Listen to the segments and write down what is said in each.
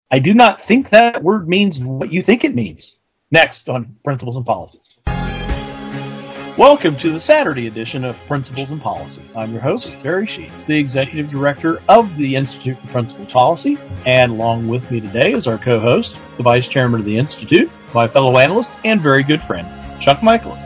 I do not think that word means what you think it means. Next on Principles and Policies. Welcome to the Saturday edition of Principles and Policies. I'm your host, Barry Sheets, the Executive Director of the Institute for Principal Policy, and along with me today is our co-host, the Vice Chairman of the Institute, my fellow analyst, and very good friend, Chuck Michaelis.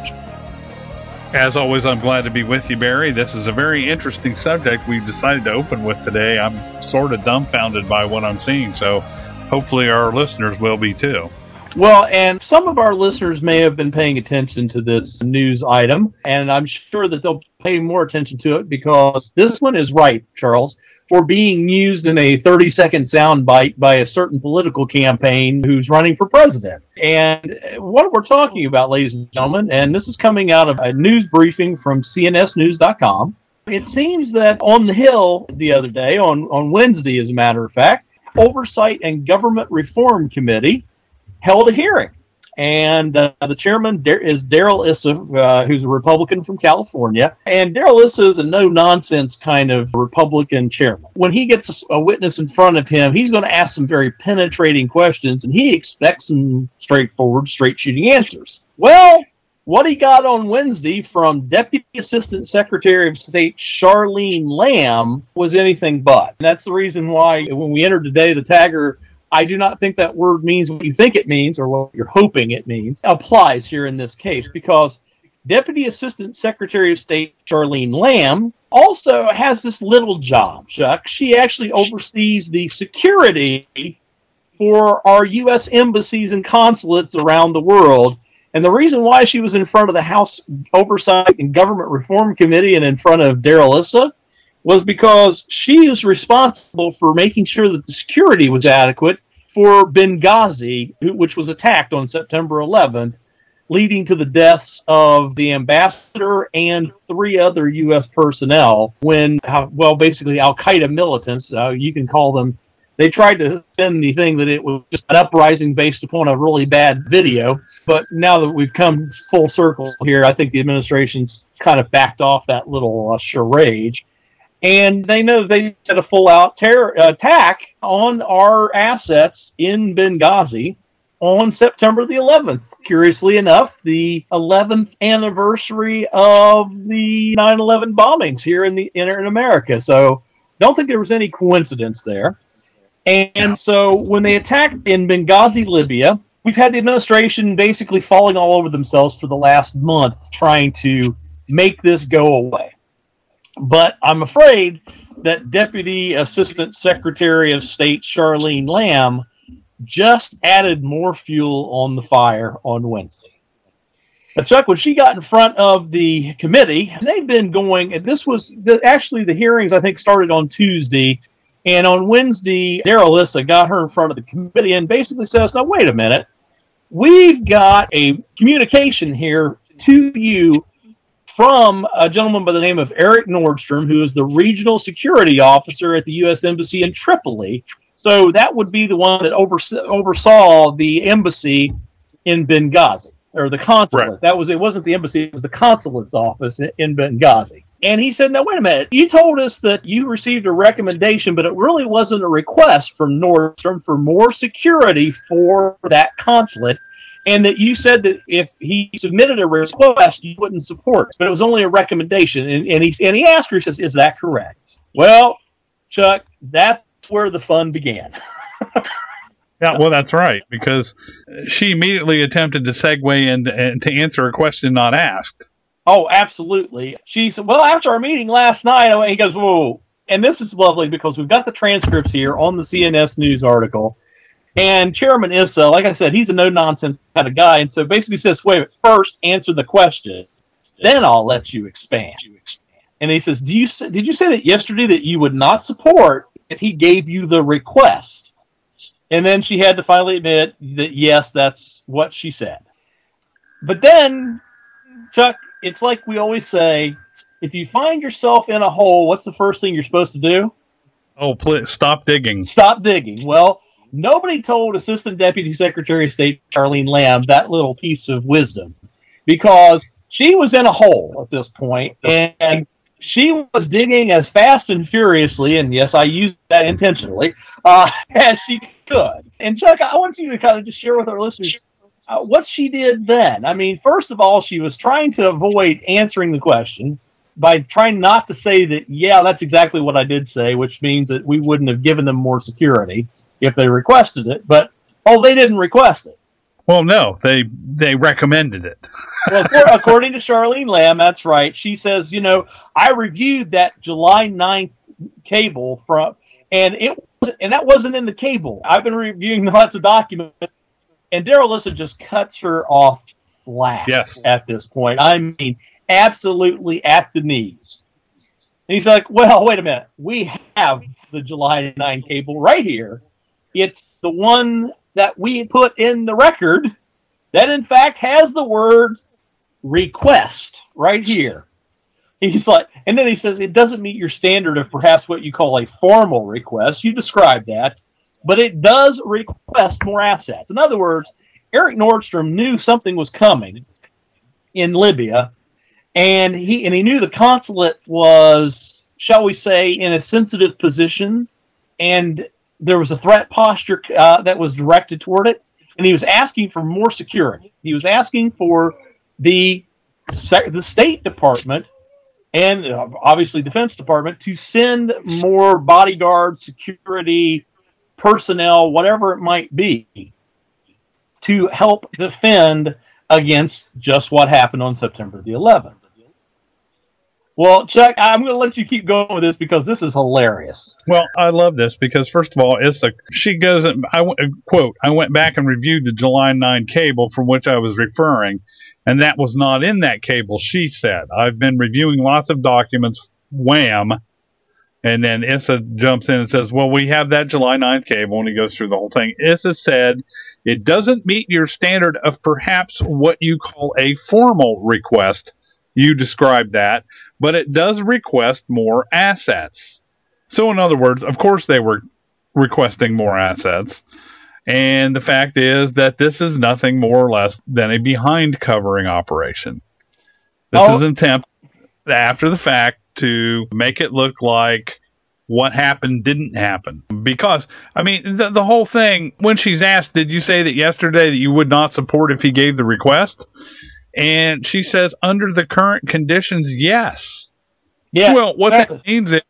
As always, I'm glad to be with you, Barry. This is a very interesting subject we've decided to open with today. I'm sort of dumbfounded by what I'm seeing, so hopefully our listeners will be too. Well, and some of our listeners may have been paying attention to this news item, and I'm sure that they'll pay more attention to it because this one is right, Charles, for being used in a 30-second soundbite by a certain political campaign who's running for president. And what we're talking about, ladies and gentlemen, and this is coming out of a news briefing from CNSnews.com, it seems that on the Hill the other day, on Wednesday as a matter of fact, Oversight and Government Reform Committee held a hearing, and the chairman is Darrell Issa, who's a Republican from California, and Darrell Issa is a no-nonsense kind of Republican chairman. When he gets a witness in front of him, he's going to ask some very penetrating questions, and he expects some straightforward, straight-shooting answers. Well, what he got on Wednesday from Deputy Assistant Secretary of State Charlene Lamb was anything but. And that's the reason why when we entered today, the tagger, I do not think that word means what you think it means or what you're hoping it means, applies here in this case, because Deputy Assistant Secretary of State Charlene Lamb also has this little job, Chuck. She actually oversees the security for our U.S. embassies and consulates around the world. And the reason why she was in front of the House Oversight and Government Reform Committee and in front of Darrell Issa was because she is responsible for making sure that the security was adequate for Benghazi, which was attacked on September 11th, leading to the deaths of the ambassador and 3 other U.S. personnel when, well, basically Al-Qaeda militants, you can call them, they tried to spin the thing that it was just an uprising based upon a really bad video. But now that we've come full circle here, I think the administration's kind of backed off that little charade. And they know they did a full-out terror attack on our assets in Benghazi on September the 11th. Curiously enough, the 11th anniversary of the 9/11 bombings here in America. So don't think there was any coincidence there. And so when they attacked in Benghazi, Libya, we've had the administration basically falling all over themselves for the last month trying to make this go away. But I'm afraid that Deputy Assistant Secretary of State Charlene Lamb just added more fuel on the fire on Wednesday. But Chuck, when she got in front of the committee, they've been going, and this was, actually the hearings I think started on Tuesday, and on Wednesday, Darrell Issa got her in front of the committee and basically says, now wait a minute, we've got a communication here to you from a gentleman by the name of Eric Nordstrom, who is the regional security officer at the U.S. Embassy in Tripoli. So that would be the one that oversaw the embassy in Benghazi, or the consulate. Right. It wasn't the embassy, it was the consulate's office in Benghazi. And he said, now wait a minute, you told us that you received a recommendation, but it really wasn't a request from Nordstrom for more security for that consulate, and that you said that if he submitted a request, you wouldn't support it. But it was only a recommendation. And he asked her, he says, is that correct? Well, Chuck, that's where the fun began. Yeah, well, that's right, because she immediately attempted to segue and to answer a question not asked. Oh, absolutely. She said, well, after our meeting last night, he goes, whoa. And this is lovely because we've got the transcripts here on the CNS News article. And Chairman Issa, like I said, he's a no-nonsense kind of guy. And so basically says, wait, first answer the question, then I'll let you expand. And he says, did you say that yesterday that you would not support if he gave you the request? And then she had to finally admit that, yes, that's what she said. But then, Chuck, it's like we always say, if you find yourself in a hole, what's the first thing you're supposed to do? Oh, please, stop digging. Stop digging. Well, nobody told Assistant Deputy Secretary of State Charlene Lamb that little piece of wisdom, because she was in a hole at this point, and she was digging as fast and furiously, and yes, I used that intentionally, as she good. And Chuck, I want you to kind of just share with our listeners what she did then. I mean, first of all, she was trying to avoid answering the question by trying not to say that, yeah, that's exactly what I did say, which means that we wouldn't have given them more security if they requested it. But, they didn't request it. Well, no, they recommended it. Well, according to Charlene Lamb, that's right. She says, I reviewed that July 9th cable and that wasn't in the cable. I've been reviewing lots of documents, and Daryl Issa just cuts her off flat at this point. I mean, absolutely at the knees. And he's like, well, wait a minute. We have the July 9 cable right here. It's the one that we put in the record that, in fact, has the word request right here. He's like, and then he says, it doesn't meet your standard of perhaps what you call a formal request. You described that, but it does request more assets. In other words, Eric Nordstrom knew something was coming in Libya, and he knew the consulate was, shall we say, in a sensitive position, and there was a threat posture that was directed toward it, and he was asking for more security. He was asking for the State Department and obviously Defense Department to send more bodyguards, security, personnel, whatever it might be, to help defend against just what happened on September the 11th. Well, Chuck, I'm going to let you keep going with this because this is hilarious. Well, I love this because, first of all, she goes, quote, I went back and reviewed the July 9 cable from which I was referring, and that was not in that cable, she said. I've been reviewing lots of documents, wham. And then Issa jumps in and says, well, we have that July 9th cable, and he goes through the whole thing. Issa said, it doesn't meet your standard of perhaps what you call a formal request. You described that, but it does request more assets. So in other words, of course they were requesting more assets. And the fact is that this is nothing more or less than a behind covering operation. This is an attempt after the fact to make it look like what happened didn't happen. Because, I mean, the whole thing, when she's asked, did you say that yesterday that you would not support if he gave the request? And she says, under the current conditions, yes. Yeah. Well, what that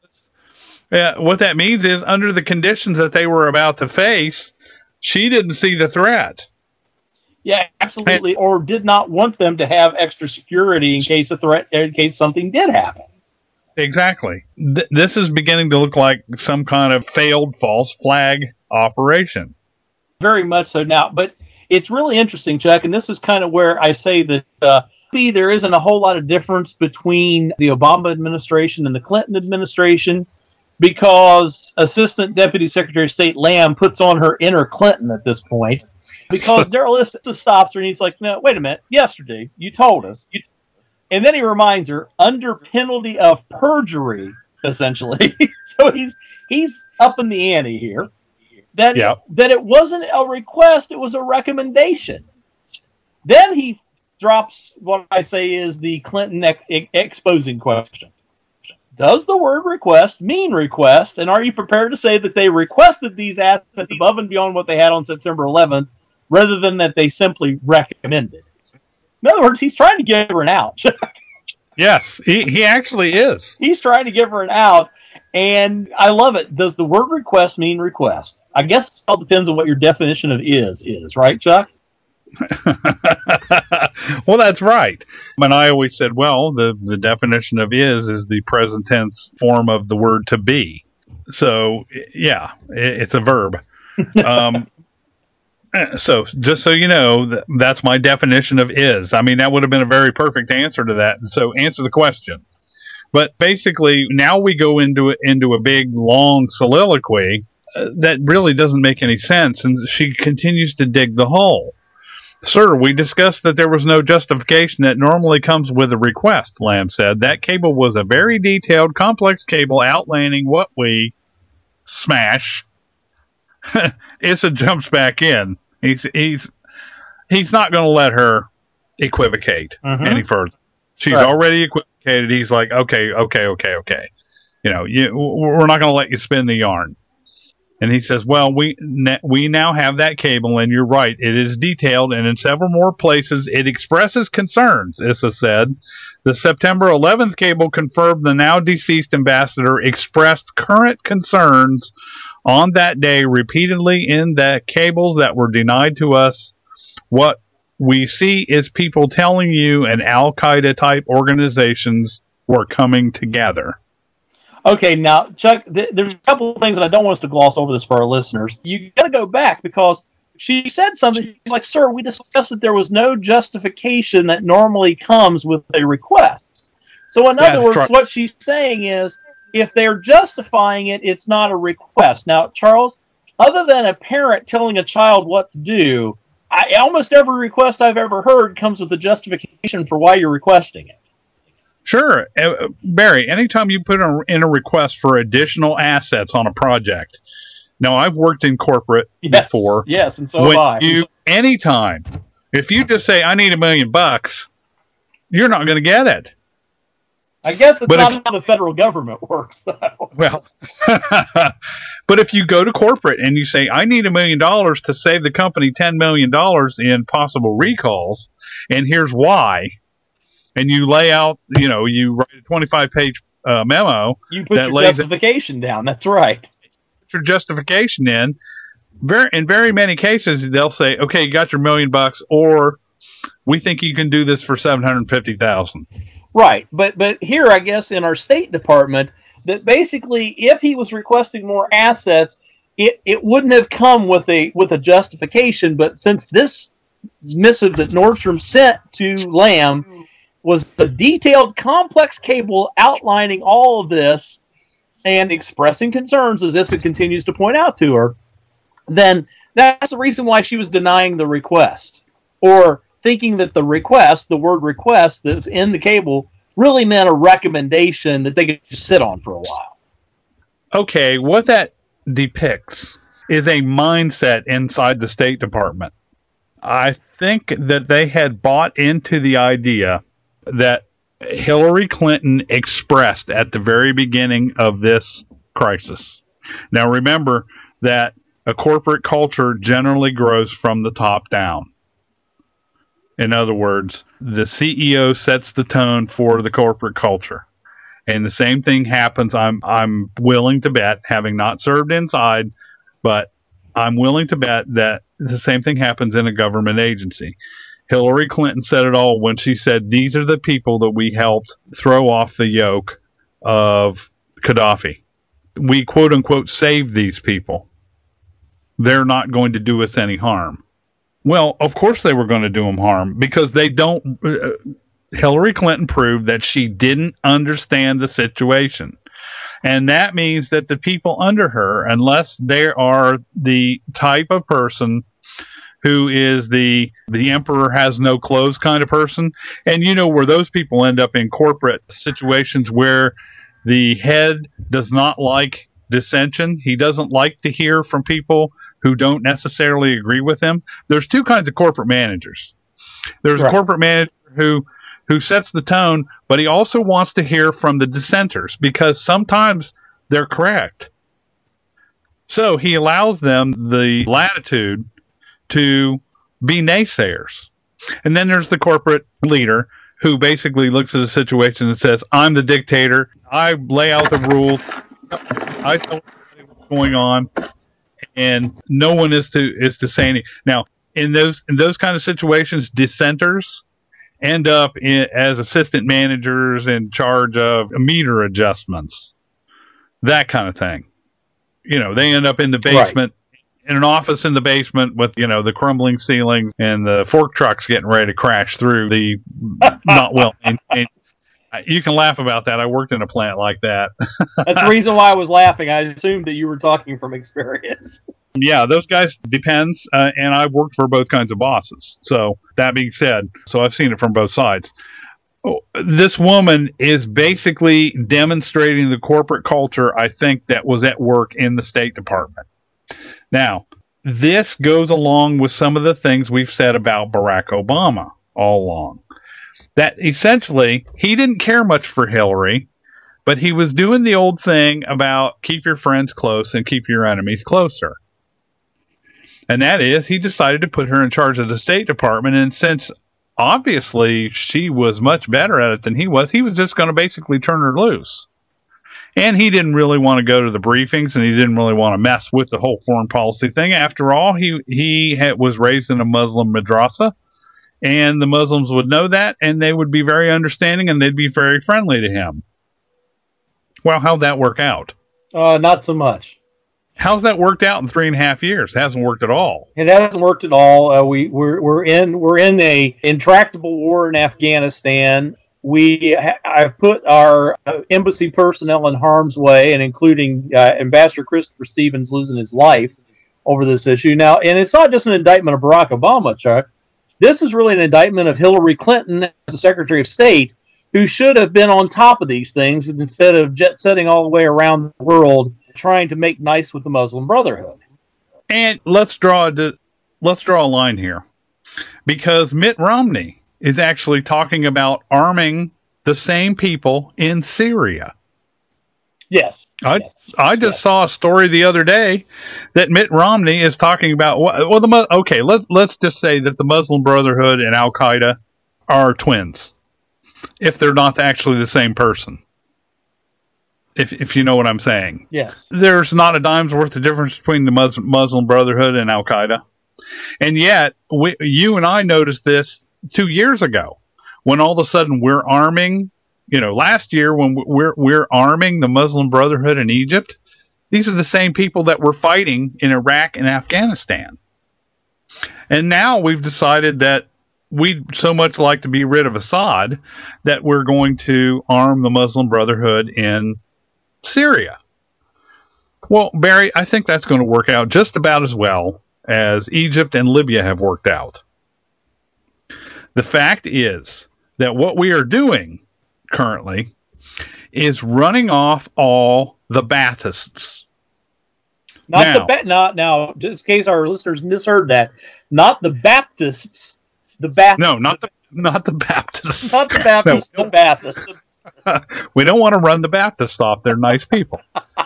means is under the conditions that they were about to face, she didn't see the threat. Yeah, absolutely. Or did not want them to have extra security in case something did happen. Exactly. This is beginning to look like some kind of failed false flag operation. Very much so now, but it's really interesting, Chuck, and this is kind of where I say that there isn't a whole lot of difference between the Obama administration and the Clinton administration, because Assistant Deputy Secretary of State Lamb puts on her inner Clinton at this point, because Daryl Issa stops her and he's like, no, wait a minute, yesterday you told us. And then he reminds her, under penalty of perjury, essentially. So he's up in the ante here. That it wasn't a request, it was a recommendation. Then he drops what I say is the Clinton exposing question. Does the word request mean request? And are you prepared to say that they requested these assets above and beyond what they had on September 11th, rather than that they simply recommended? In other words, he's trying to give her an out. Yes, he actually is. He's trying to give her an out, and I love it. Does the word request mean request? I guess it all depends on what your definition of is, right, Chuck? Well, that's right. And I always said, well, the definition of is the present tense form of the word to be. So, yeah, it's a verb. So, just so you know, that's my definition of is. I mean, that would have been a very perfect answer to that. So, answer the question. But basically, now we go into a big, long soliloquy that really doesn't make any sense, and she continues to dig the hole. Sir, we discussed that there was no justification that normally comes with a request, Lamb said. That cable was a very detailed, complex cable outlining what we smash. Issa jumps back in. He's not going to let her equivocate any further. She's already equivocated. He's like, okay. You know, we're not going to let you spin the yarn. And he says, well, we now have that cable, and you're right. It is detailed, and in several more places it expresses concerns, Issa said. The September 11th cable confirmed the now deceased ambassador expressed current concerns on that day repeatedly in the cables that were denied to us. What we see is people telling you and Al-Qaeda type organizations were coming together. Okay, now, Chuck, there's a couple of things that I don't want us to gloss over this for our listeners. You got to go back because she said something. She's like, sir, we discussed that there was no justification that normally comes with a request. So in other words, what she's saying is, if they're justifying it, it's not a request. Now, Charles, other than a parent telling a child what to do, almost every request I've ever heard comes with a justification for why you're requesting it. Sure. Barry, anytime you put in a request for additional assets on a project, now I've worked in corporate before. Yes, and so have I. Anytime, if you just say, I need $1 million, you're not going to get it. I guess it's not how the federal government works, though. Well, but if you go to corporate and you say, I need $1 million to save the company $10 million in possible recalls, and here's why, and you lay out, you write a 25-page memo. You put your justification down. That's right. Put your justification in. In very many cases, they'll say, okay, you got your $1 million, or we think you can do this for $750,000. Right, but here, I guess, in our State Department, that basically, if he was requesting more assets, it wouldn't have come with a justification. But since this missive that Nordstrom sent to Lamb was a detailed, complex cable outlining all of this and expressing concerns, as Issa continues to point out to her, then that's the reason why she was denying the request, or thinking that the word request that's in the cable really meant a recommendation that they could just sit on for a while. Okay, what that depicts is a mindset inside the State Department. I think that they had bought into the idea that Hillary Clinton expressed at the very beginning of this crisis. Now remember that a corporate culture generally grows from the top down. In other words, the CEO sets the tone for the corporate culture. And the same thing happens, I'm willing to bet, having not served inside, but I'm willing to bet that the same thing happens in a government agency. Hillary Clinton said it all when she said, these are the people that we helped throw off the yoke of Gaddafi. We, quote unquote, saved these people. They're not going to do us any harm. Well, of course they were going to do them harm, because they don't. Hillary Clinton proved that she didn't understand the situation. And that means that the people under her, unless they are the type of person who is the emperor has no clothes kind of person, and where those people end up in corporate situations where the head does not like dissension. He doesn't like to hear from people who don't necessarily agree with him. There's two kinds of corporate managers. There's a corporate manager who sets the tone, but he also wants to hear from the dissenters, because sometimes they're correct. So he allows them the latitude to be naysayers. And then there's the corporate leader who basically looks at the situation and says, I'm the dictator. I lay out the rules. I tell everybody what's going on, and no one is to say anything. Now, in those kind of situations, dissenters end up as assistant managers in charge of meter adjustments, that kind of thing. They end up in the basement, in an office in the basement with, the crumbling ceilings and the fork trucks getting ready to crash through the not well maintained. You can laugh about that. I worked in a plant like that. That's the reason why I was laughing. I assumed that you were talking from experience. Yeah, those guys depends, and I've worked for both kinds of bosses. So that being said, I've seen it from both sides. This woman is basically demonstrating the corporate culture, I think, that was at work in the State Department. Now, this goes along with some of the things we've said about Barack Obama all along. That essentially, he didn't care much for Hillary, But he was doing the old thing about keep your friends close and keep your enemies closer. And that is, he decided to put her in charge of the State Department, and since obviously she was much better at it than he was just going to basically turn her loose. And he didn't really want to go to the briefings, and he didn't really want to mess with the whole foreign policy thing. After all, he was raised in a Muslim madrasa, and the Muslims would know that, and they would be very understanding, and they'd be very friendly to him. Well, how'd that work out? Not so much. How's that worked out in 3.5 years? It hasn't worked at all. It hasn't worked at all. We're in a intractable war in Afghanistan. I've put our embassy personnel in harm's way, and including Ambassador Christopher Stevens losing his life over this issue. Now, and it's not just an indictment of Barack Obama, Chuck. This is really an indictment of Hillary Clinton as the Secretary of State, who should have been on top of these things instead of jet-setting all the way around the world trying to make nice with the Muslim Brotherhood. And let's draw a line here, because Mitt Romney is actually talking about arming the same people in Syria. Yes. I just saw a story the other day that Mitt Romney is talking about. Let's just say that the Muslim Brotherhood and Al Qaeda are twins, if they're not actually the same person. If you know what I'm saying. Yes. There's not a dime's worth of difference between the Muslim Brotherhood and Al Qaeda, and yet you and I noticed this 2 years ago when all of a sudden we're arming. Last year when we're arming the Muslim Brotherhood in Egypt, these are the same people that were fighting in Iraq and Afghanistan. And now we've decided that we'd so much like to be rid of Assad that we're going to arm the Muslim Brotherhood in Syria. Well, Barry, I think that's going to work out just about as well as Egypt and Libya have worked out. The fact is that what we are doing currently is running off all the Baathists. Now, just in case our listeners misheard that, not the Baptists. No, not the Baptists. Not the Baptists. No. The Baathists. We don't want to run the Baptists off. They're nice people.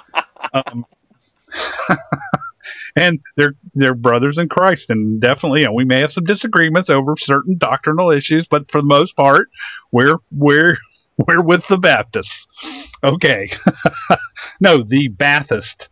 And they're brothers in Christ, and definitely, we may have some disagreements over certain doctrinal issues, but for the most part, we're with the Baptists. Okay. No, the Baathist.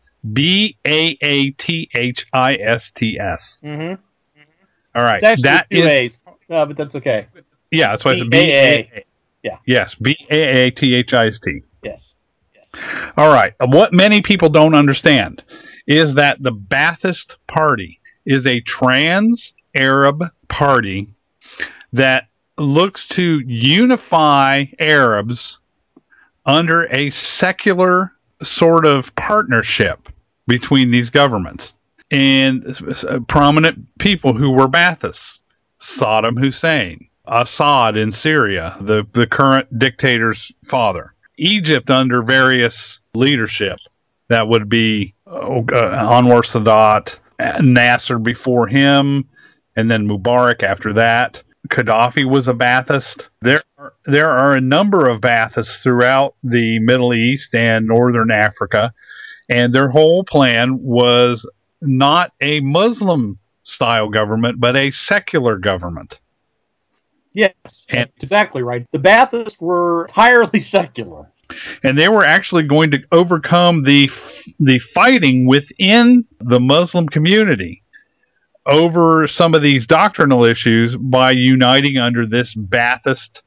Baathist. Mm-hmm. All right. It's actually two A's, but that's okay. Yeah, that's why it's BAA. Yeah. Yes, Baathist. Yes. All right. What many people don't understand is that the Baathist Party is a trans-Arab party that looks to unify Arabs under a secular sort of partnership between these governments. And prominent people who were Baathists, Saddam Hussein, Assad in Syria, the current dictator's father, Egypt under various leadership, that would be Anwar Sadat, Nasser before him, and then Mubarak after that. Gaddafi was a Baathist. There are a number of Baathists throughout the Middle East and Northern Africa, and their whole plan was not a Muslim-style government, but a secular government. Yes, that's exactly right. The Baathists were entirely secular. And they were actually going to overcome the fighting within the Muslim community over some of these doctrinal issues by uniting under this Baathist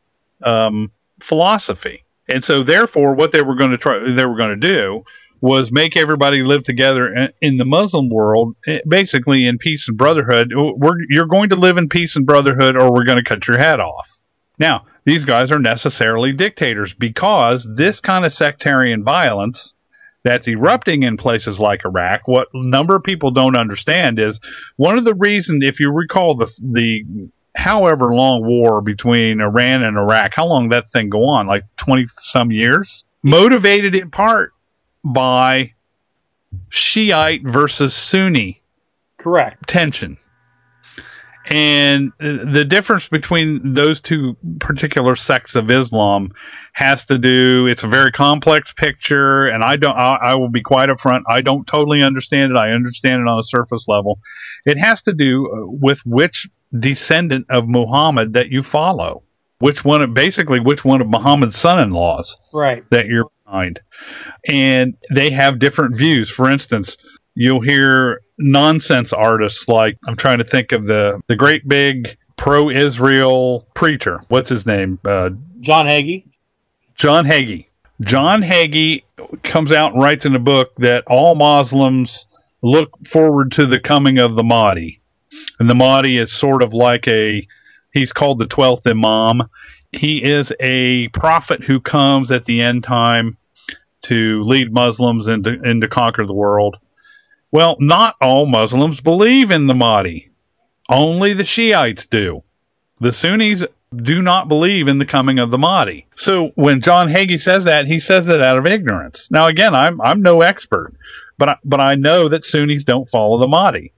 philosophy. And so, therefore, what they were going to do was make everybody live together in the Muslim world, basically in peace and brotherhood. You're going to live in peace and brotherhood, or we're going to cut your head off. Now, these guys are necessarily dictators, because this kind of sectarian violence that's erupting in places like Iraq, what a number of people don't understand is one of the reasons, if you recall the however long war between Iran and Iraq, how long did that thing go on? Like 20-some years? Motivated in part by Shiite versus Sunni correct tension. And the difference between those two particular sects of Islam has to do, it's a very complex picture, and I will be quite upfront, I don't totally understand it. I understand it on a surface level. It has to do with which descendant of Muhammad that you follow. Which one of Muhammad's son-in-laws right. that you're behind. And they have different views. For instance, you'll hear nonsense artists like, I'm trying to think of the great big pro-Israel preacher. What's his name? John Hagee. John Hagee. John Hagee comes out and writes in a book that all Muslims look forward to the coming of the Mahdi. And the Mahdi is sort of like he's called the 12th Imam. He is a prophet who comes at the end time to lead Muslims and to conquer the world. Well, not all Muslims believe in the Mahdi. Only the Shiites do. The Sunnis do not believe in the coming of the Mahdi. So when John Hagee says that, he says that out of ignorance. Now, again, I'm no expert, but I know that Sunnis don't follow the Mahdi.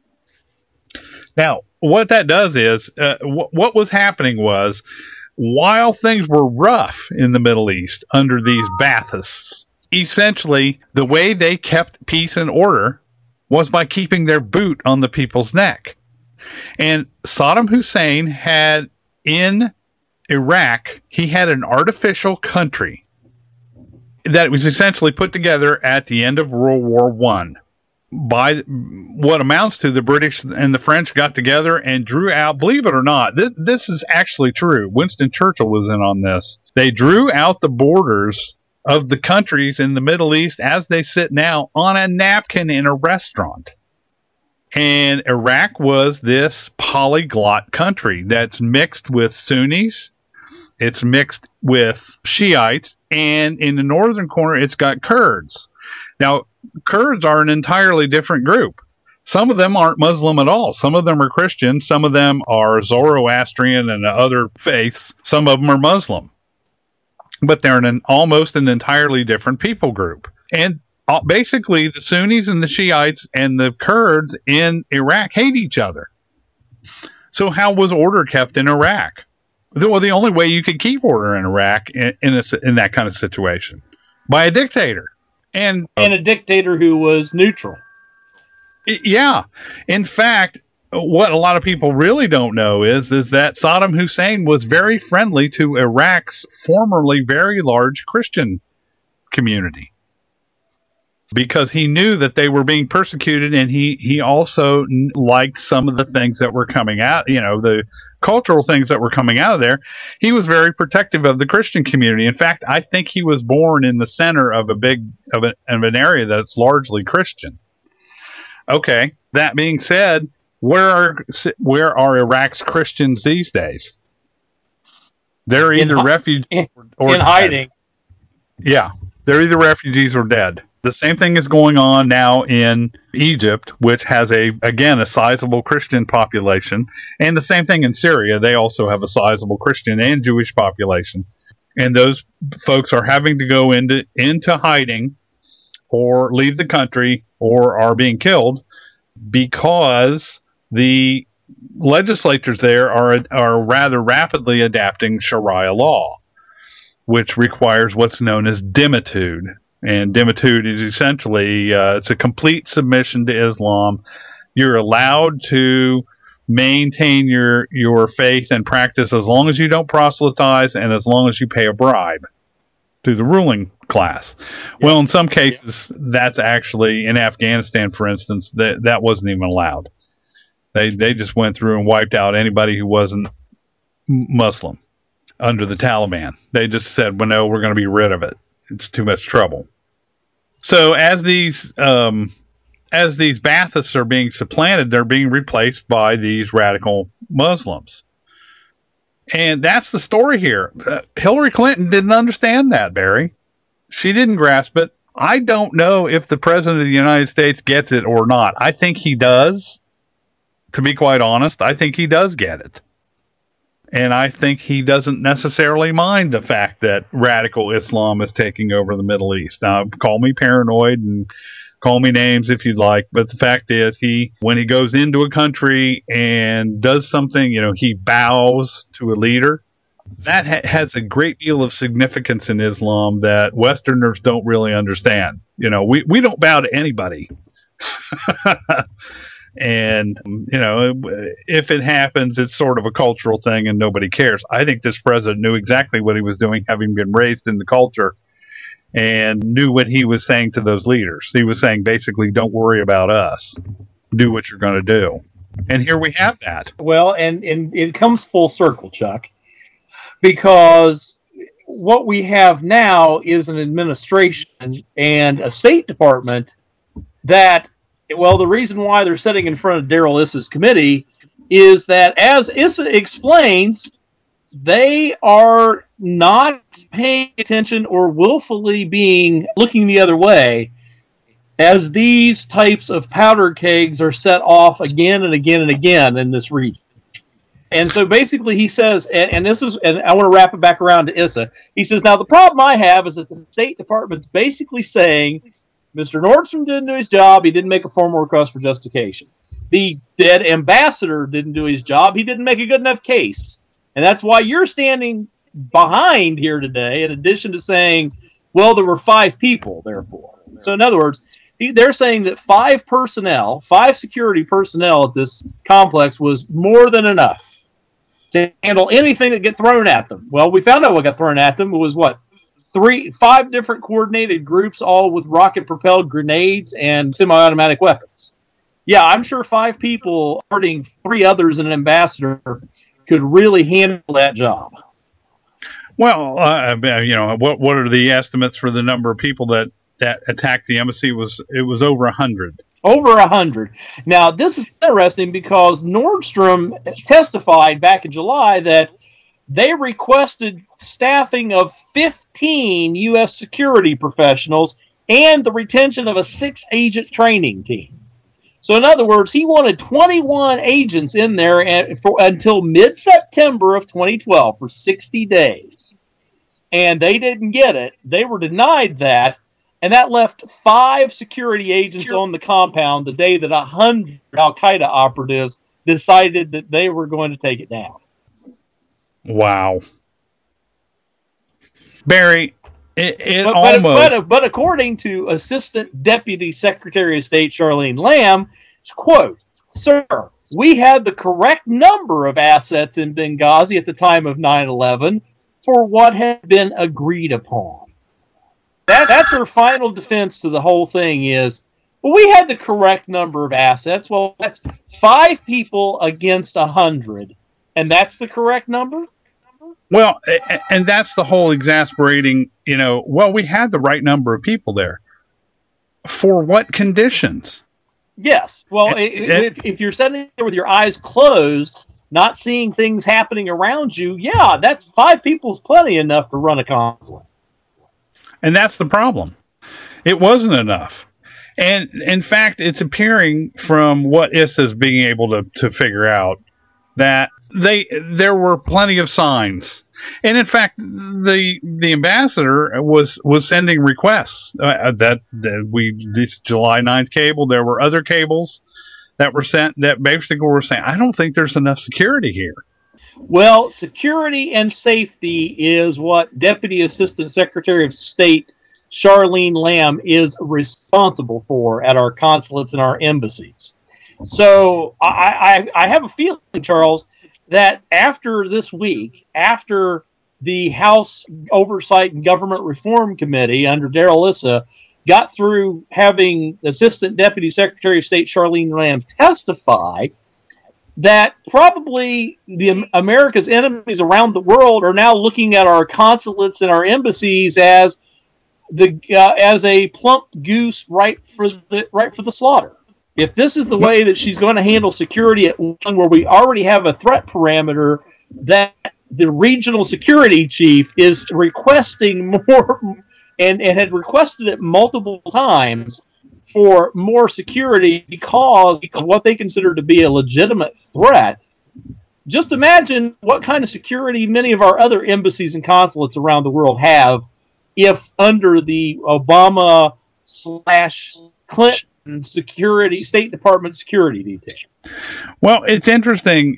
Now, what that does is, what was happening was, while things were rough in the Middle East under these Baathists, essentially the way they kept peace and order was by keeping their boot on the people's neck. And Saddam Hussein had in Iraq, he had an artificial country that was essentially put together at the end of World War I. By what amounts to the British and the French got together and drew out, believe it or not, this is actually true. Winston Churchill was in on this. They drew out the borders of the countries in the Middle East as they sit now on a napkin in a restaurant. And Iraq was this polyglot country that's mixed with Sunnis, it's mixed with Shiites, and in the northern corner it's got Kurds. Now, Kurds are an entirely different group. Some of them aren't Muslim at all. Some of them are Christian. Some of them are Zoroastrian and other faiths. Some of them are Muslim. But they're almost an entirely different people group. And basically, the Sunnis and the Shiites and the Kurds in Iraq hate each other. So how was order kept in Iraq? Well, the only way you could keep order in Iraq in that kind of situation, by a dictator. And a dictator who was neutral. Yeah. In fact, what a lot of people really don't know is that Saddam Hussein was very friendly to Iraq's formerly very large Christian community, because he knew that they were being persecuted, and he also liked some of the things that were coming out, the cultural things that were coming out of there. He was very protective of the Christian community. In fact, I think he was born in the center of an area that's largely Christian. Okay, that being said, where are Iraq's Christians these days? They're either refugees or in hiding. Yeah, they're either refugees or dead. The same thing is going on now in Egypt, which has a sizable Christian population, and the same thing in Syria. They also have a sizable Christian and Jewish population, and those folks are having to go into hiding or leave the country or are being killed because the legislatures there are rather rapidly adapting Sharia law, which requires what's known as dhimmitude. And dhimmitude is essentially, it's a complete submission to Islam. You're allowed to maintain your faith and practice as long as you don't proselytize and as long as you pay a bribe to the ruling class. Yeah. Well, in some cases, that's actually, in Afghanistan, for instance, that wasn't even allowed. They just went through and wiped out anybody who wasn't Muslim under the Taliban. They just said, well, no, we're going to be rid of it. It's too much trouble. So as these Baathists are being supplanted, they're being replaced by these radical Muslims. And that's the story here. Hillary Clinton didn't understand that, Barry. She didn't grasp it. I don't know if the President of the United States gets it or not. I think he does. To be quite honest, I think he does get it. And I think he doesn't necessarily mind the fact that radical Islam is taking over the Middle East. Now, call me paranoid and Call me names if you'd like, but the fact is, when he goes into a country and does something, he bows to a leader. That has a great deal of significance in Islam that Westerners don't really understand. We don't bow to anybody. And, if it happens, it's sort of a cultural thing and nobody cares. I think this president knew exactly what he was doing, having been raised in the culture, and knew what he was saying to those leaders. He was saying, basically, don't worry about us. Do what you're going to do. And here we have that. Well, and it comes full circle, Chuck. Because what we have now is an administration and a State Department that, the reason why they're sitting in front of Darrell Issa's committee is that, as Issa explains, they are not paying attention or willfully looking the other way as these types of powder kegs are set off again and again and again in this region. And so basically he says, and I want to wrap it back around to Issa. He says, now the problem I have is that the State Department's basically saying, Mr. Nordstrom didn't do his job, he didn't make a formal request for justification. The dead ambassador didn't do his job, he didn't make a good enough case. And that's why you're standing behind here today, in addition to saying, well, there were 5 people, therefore. So in other words, they're saying that 5 security personnel at this complex was more than enough to handle anything that get thrown at them. Well, we found out what got thrown at them. It was 5 different coordinated groups, all with rocket-propelled grenades and semi-automatic weapons. Yeah, I'm sure 5 people, hurting 3 others and an ambassador, could really handle that job. Well, what are the estimates for the number of people that attacked the embassy? It was over 100. Over 100. Now, this is interesting because Nordstrom testified back in July that they requested staffing of 15 U.S. security professionals and the retention of a 6-agent training team. So, in other words, he wanted 21 agents in there until mid-September of 2012 for 60 days. And they didn't get it. They were denied that. And that left 5 security agents on the compound the day that 100 Al-Qaeda operatives decided that they were going to take it down. Wow. Barry, but according to Assistant Deputy Secretary of State Charlene Lamb, quote, "Sir, we had the correct number of assets in Benghazi at the time of 9/11 for what had been agreed upon." That's her final defense to the whole thing is, well, we had the correct number of assets. Well, that's 5 people against 100, and that's the correct number? Well, and that's the whole exasperating, we had the right number of people there. For what conditions? Yes. Well, if you're sitting there with your eyes closed, not seeing things happening around you, yeah, that's 5 people is plenty enough to run a conflict. And that's the problem. It wasn't enough. And in fact, it's appearing from what Issa's being able to figure out that there were plenty of signs. And in fact, the ambassador was sending requests this July 9th cable. There were other cables that were sent that basically were saying, I don't think there's enough security here. Well, security and safety is what Deputy Assistant Secretary of State Charlene Lamb is responsible for at our consulates and our embassies. So I have a feeling, Charles, that after this week, after the House Oversight and Government Reform Committee under Darrell Issa got through having Assistant Deputy Secretary of State Charlene Lamb testify, that probably the America's enemies around the world are now looking at our consulates and our embassies as a plump goose right for the slaughter. If this is the way that she's going to handle security at one where we already have a threat parameter that the regional security chief is requesting more and had requested it multiple times for more security because of what they consider to be a legitimate threat, just imagine what kind of security many of our other embassies and consulates around the world have if under the Obama / Clinton State Department security detail. Well, it's interesting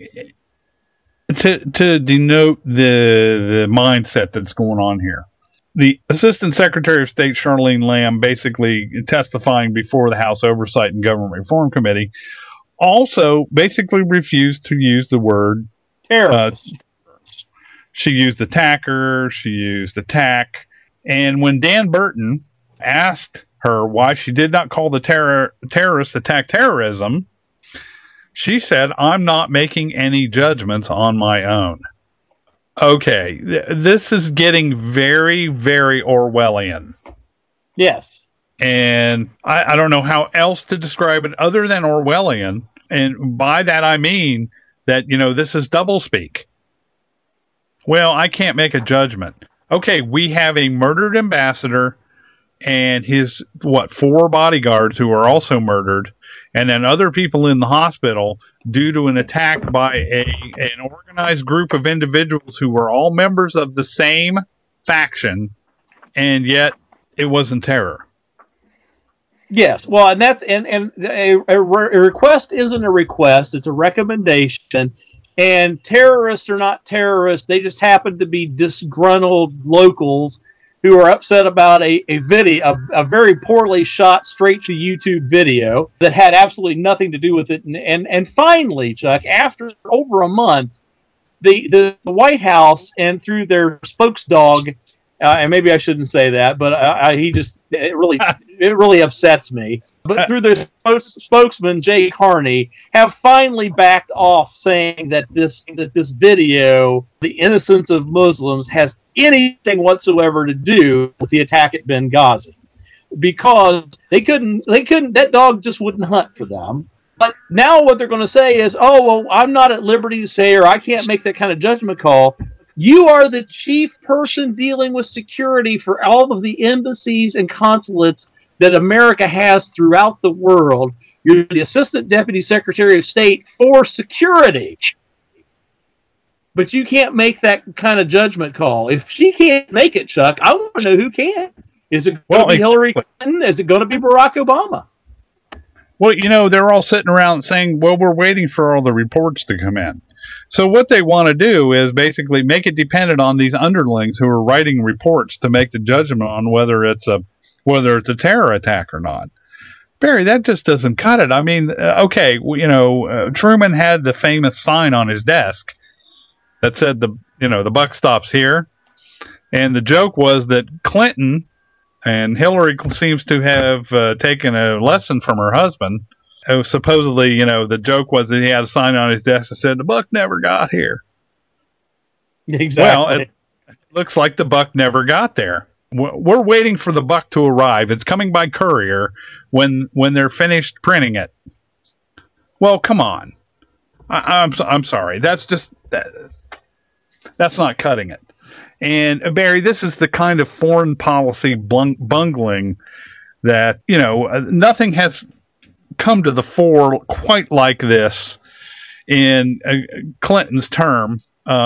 to denote the mindset that's going on here. The Assistant Secretary of State, Charlene Lamb, basically testifying before the House Oversight and Government Reform Committee, also basically refused to use the word terrorist. She used attacker, she used attack, and when Dan Burton asked her why she did not call the terrorist attack terrorism, she said, "I'm not making any judgments on my own." Okay, this is getting very, very Orwellian. Yes. And I don't know how else to describe it other than Orwellian. And by that I mean that, this is doublespeak. Well, I can't make a judgment. Okay, we have a murdered ambassador and his, 4 bodyguards who are also murdered, and then other people in the hospital due to an attack by an organized group of individuals who were all members of the same faction, and yet it wasn't terror. Yes, well, and that's a request isn't a request; it's a recommendation. And terrorists are not terrorists; they just happen to be disgruntled locals who are upset about a very poorly shot straight to YouTube video that had absolutely nothing to do with it. And finally, Chuck, after over a month, the White House, and through their spokesdog, and maybe I shouldn't say that, but it really upsets me. But through their spokesman, Jay Carney, have finally backed off, saying that this video, the innocence of Muslims, has anything whatsoever to do with the attack at Benghazi, because they couldn't, that dog just wouldn't hunt for them. But now what they're going to say is, oh, well, I'm not at liberty to say, or I can't make that kind of judgment call. You are the chief person dealing with security for all of the embassies and consulates that America has throughout the world. You're the Assistant Deputy Secretary of State for security. But you can't make that kind of judgment call. If she can't make it, Chuck, I want to know who can. Is it going to be Hillary Clinton? Is it going to be Barack Obama? Well, they're all sitting around saying, well, we're waiting for all the reports to come in. So what they want to do is basically make it dependent on these underlings who are writing reports to make the judgment on whether it's a terror attack or not. Barry, that just doesn't cut it. I mean, okay, Truman had the famous sign on his desk that said the buck stops here, and the joke was that Clinton and Hillary seems to have taken a lesson from her husband. Supposedly, the joke was that he had a sign on his desk that said the buck never got here. Exactly. Well, it looks like the buck never got there. We're waiting for the buck to arrive. It's coming by courier when they're finished printing it. Well, come on. I'm sorry. That's not cutting it. And Barry, this is the kind of foreign policy bungling that, nothing has come to the fore quite like this in Clinton's term.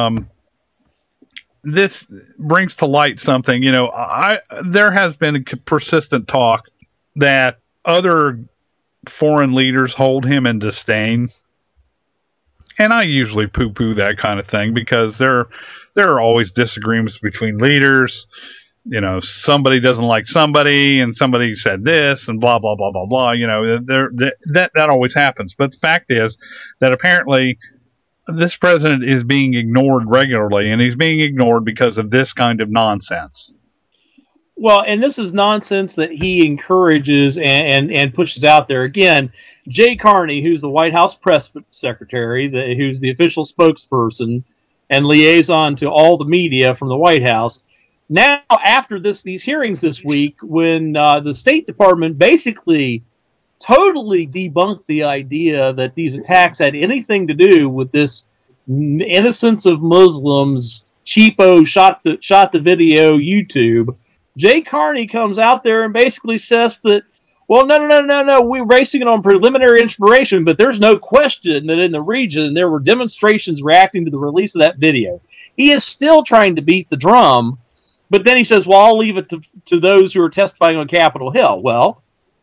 This brings to light something, there has been a persistent talk that other foreign leaders hold him in disdain. And I usually poo-poo that kind of thing because there are always disagreements between leaders. Somebody doesn't like somebody, and somebody said this, and blah, blah, blah, blah, blah. That always happens. But the fact is that apparently this president is being ignored regularly, and he's being ignored because of this kind of nonsense. Well, and this is nonsense that he encourages and pushes out there. Again, Jay Carney, who's the White House press secretary, who's the official spokesperson and liaison to all the media from the White House. Now, after these hearings this week, when the State Department basically totally debunked the idea that these attacks had anything to do with this innocence of Muslims, cheapo shot the video YouTube, Jay Carney comes out there and basically says that, well, no, we're basing it on preliminary information, but there's no question that in the region there were demonstrations reacting to the release of that video. He is still trying to beat the drum, but then he says, well, I'll leave it to those who are testifying on Capitol Hill. Well,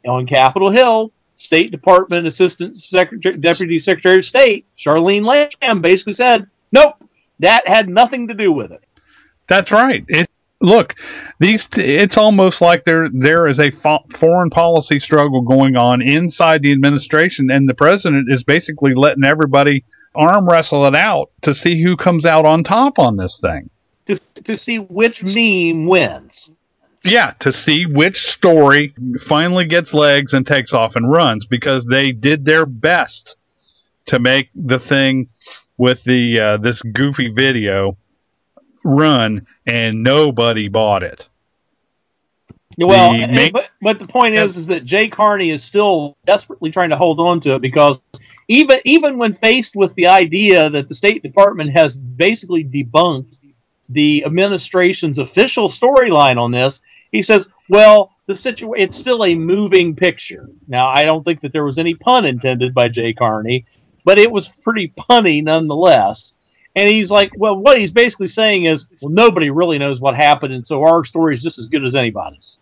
on Capitol Hill, State Department Deputy Secretary of State, Charlene Lamb, basically said, nope, that had nothing to do with it. That's right. Look, it's almost like there is a foreign policy struggle going on inside the administration, and the president is basically letting everybody arm wrestle it out to see who comes out on top on this thing. To see which meme wins. Yeah, to see which story finally gets legs and takes off and runs, because they did their best to make the thing with the this goofy video run, and nobody bought it. Well, but the point is that Jay Carney is still desperately trying to hold on to it, because even when faced with the idea that the State Department has basically debunked the administration's official storyline on this, he says, well, it's still a moving picture. Now, I don't think that there was any pun intended by Jay Carney, but it was pretty punny nonetheless. And he's like, well, what he's basically saying is, well, nobody really knows what happened, and so our story is just as good as anybody's.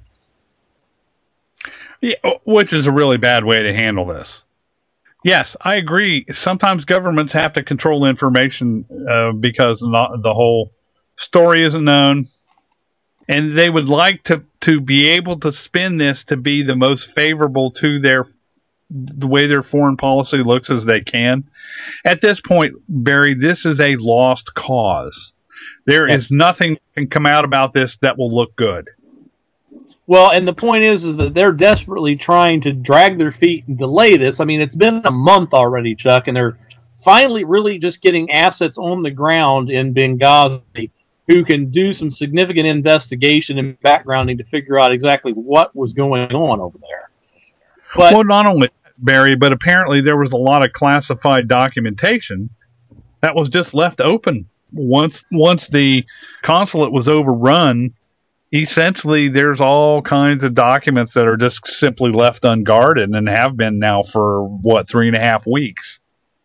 Yeah, which is a really bad way to handle this. Yes, I agree. Sometimes governments have to control information because the whole story isn't known. And they would like to be able to spin this to be the most favorable to the way their foreign policy looks as they can. At this point, Barry, this is a lost cause. There is nothing that can come out about this that will look good. Well, and the point is that they're desperately trying to drag their feet and delay this. I mean, it's been a month already, Chuck, and they're finally really just getting assets on the ground in Benghazi who can do some significant investigation and backgrounding to figure out exactly what was going on over there. But, well, not only Barry, but apparently there was a lot of classified documentation that was just left open. Once the consulate was overrun, essentially there's all kinds of documents that are just simply left unguarded and have been now for, 3.5 weeks.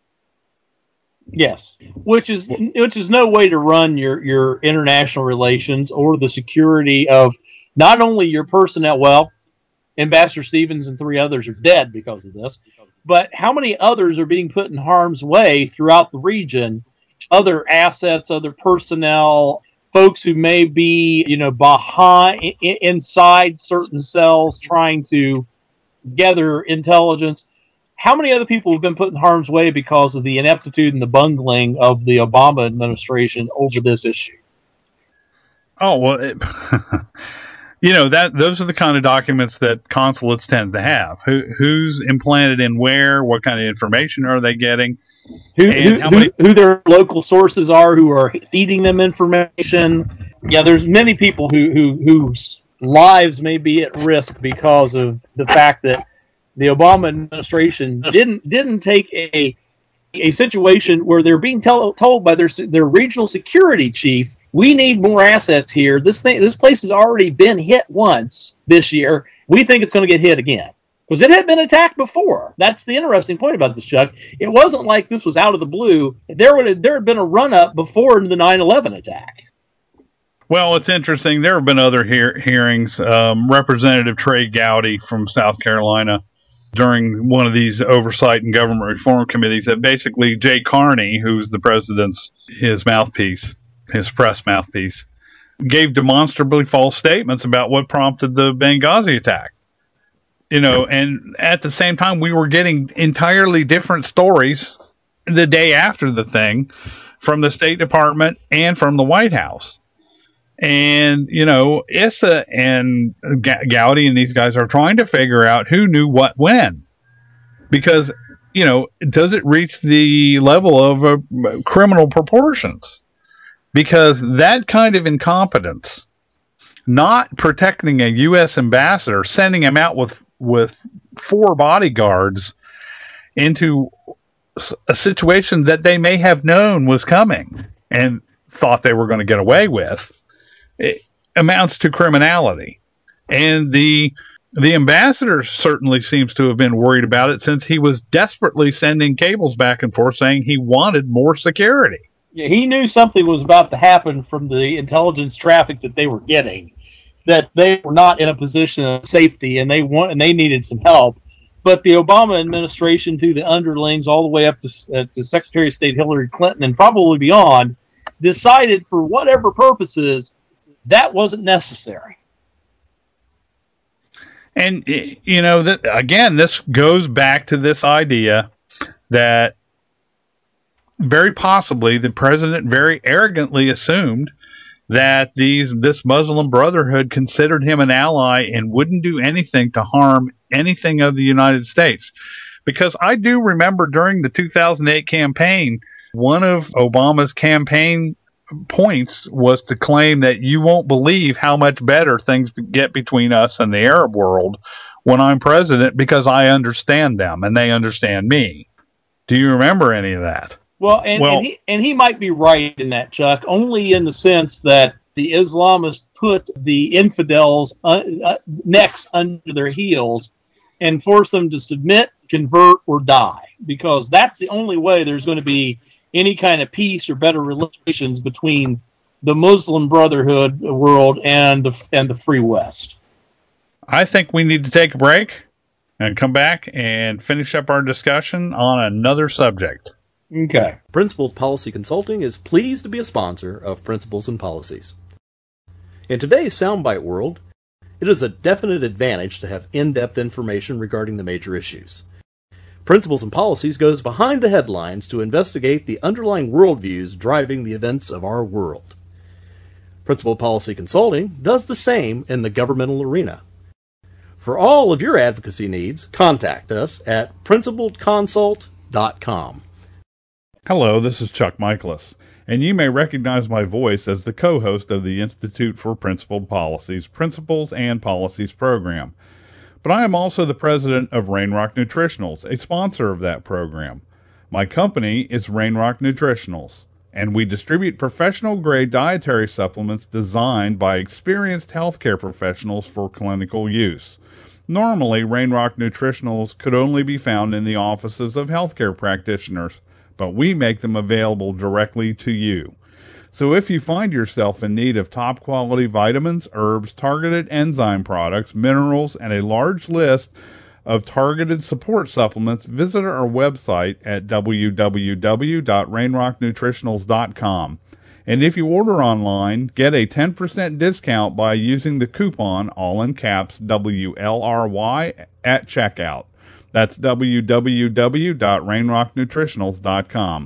Yes, which is no way to run your international relations or the security of not only your personnel. Well, Ambassador Stevens and 3 others are dead because of this, but how many others are being put in harm's way throughout the region? Other assets, other personnel, folks who may be, behind inside certain cells trying to gather intelligence. How many other people have been put in harm's way because of the ineptitude and the bungling of the Obama administration over this issue? Oh, well, those are the kind of documents that consulates tend to have. Who's implanted in where? What kind of information are they getting? Who their local sources are, who are feeding them information. Yeah, there's many people whose lives may be at risk because of the fact that the Obama administration didn't take a situation where they're being told by their regional security chief, we need more assets here. This place has already been hit once this year. We think it's going to get hit again. Because it had been attacked before. That's the interesting point about this, Chuck. It wasn't like this was out of the blue. There had been a run-up before the 9/11 attack. Well, it's interesting. There have been other hearings. Representative Trey Gowdy from South Carolina, during one of these oversight and government reform committees, that basically Jay Carney, who's the president's his press mouthpiece, gave demonstrably false statements about what prompted the Benghazi attack. And at the same time, we were getting entirely different stories the day after the thing from the State Department and from the White House. And, Issa and Gowdy and these guys are trying to figure out who knew what when. Because, does it reach the level of criminal proportions? Because that kind of incompetence, not protecting a U.S. ambassador, sending him out with 4 bodyguards into a situation that they may have known was coming and thought they were going to get away with, it amounts to criminality. And the ambassador certainly seems to have been worried about it, since he was desperately sending cables back and forth saying he wanted more security. Yeah, he knew something was about to happen from the intelligence traffic that they were getting. that they were not in a position of safety and they needed some help. But the Obama administration, through the underlings all the way up to Secretary of State Hillary Clinton and probably beyond, decided for whatever purposes that wasn't necessary. And, again, this goes back to this idea that very possibly the president very arrogantly assumed that this Muslim Brotherhood considered him an ally and wouldn't do anything to harm anything of the United States. Because I do remember during the 2008 campaign, one of Obama's campaign points was to claim that you won't believe how much better things get between us and the Arab world when I'm president because I understand them and they understand me. Do you remember any of that? Well, and he might be right in that, Chuck, only in the sense that the Islamists put the infidels' necks under their heels and force them to submit, convert, or die, because that's the only way there's going to be any kind of peace or better relations between the Muslim Brotherhood world and the Free West. I think we need to take a break and come back and finish up our discussion on another subject. Okay. Principled Policy Consulting is pleased to be a sponsor of Principles and Policies. In today's soundbite world, it is a definite advantage to have in-depth information regarding the major issues. Principles and Policies goes behind the headlines to investigate the underlying worldviews driving the events of our world. Principled Policy Consulting does the same in the governmental arena. For all of your advocacy needs, contact us at principledconsult.com. Hello, this is Chuck Michaelis, and you may recognize my voice as the co-host of the Institute for Principled Policies, Principles and Policies program. But I am also the president of Rainrock Nutritionals, a sponsor of that program. My company is Rainrock Nutritionals, and we distribute professional-grade dietary supplements designed by experienced healthcare professionals for clinical use. Normally, Rainrock Nutritionals could only be found in the offices of healthcare practitioners, but we make them available directly to you. So if you find yourself in need of top-quality vitamins, herbs, targeted enzyme products, minerals, and a large list of targeted support supplements, visit our website at www.rainrocknutritionals.com. And if you order online, get a 10% discount by using the coupon, all in caps, WLRY, at checkout. That's www.rainrocknutritionals.com.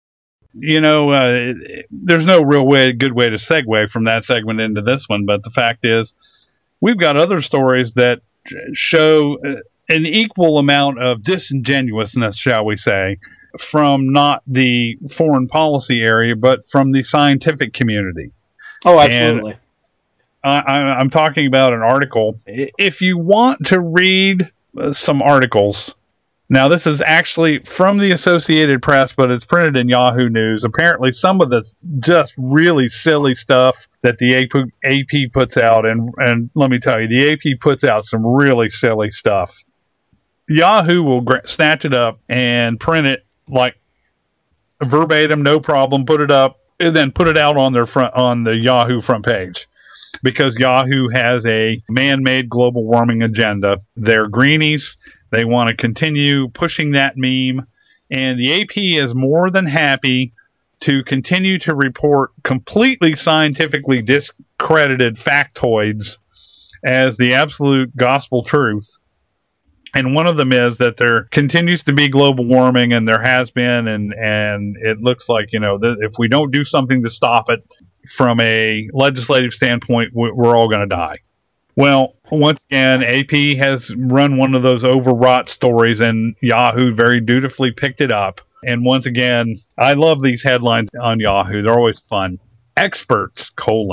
There's no real good way to segue from that segment into this one, but the fact is, we've got other stories that show an equal amount of disingenuousness, shall we say, from not the foreign policy area, but from the scientific community. Oh, absolutely. And I'm talking about an article. If you want to read some articles, now this is actually from the Associated Press, but it's printed in Yahoo News. Apparently some of the just really silly stuff that the AP puts out, and let me tell you, the AP puts out some really silly stuff. Yahoo will snatch it up and print it like verbatim, no problem, put it up, and then put it out on the Yahoo front page. Because Yahoo has a man-made global warming agenda. They're greenies. They want to continue pushing that meme. And the AP is more than happy to continue to report completely scientifically discredited factoids as the absolute gospel truth. And one of them is that there continues to be global warming, and there has been, and it looks like, if we don't do something to stop it from a legislative standpoint, we're all going to die. Well, once again, AP has run one of those overwrought stories, and Yahoo very dutifully picked it up. And once again, I love these headlines on Yahoo. They're always fun. Experts,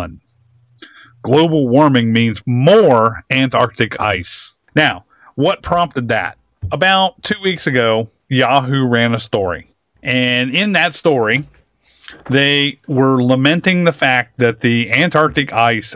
global warming means more Antarctic ice. Now, what prompted that? About 2 weeks ago, Yahoo ran a story. And in that story, they were lamenting the fact that the Arctic ice,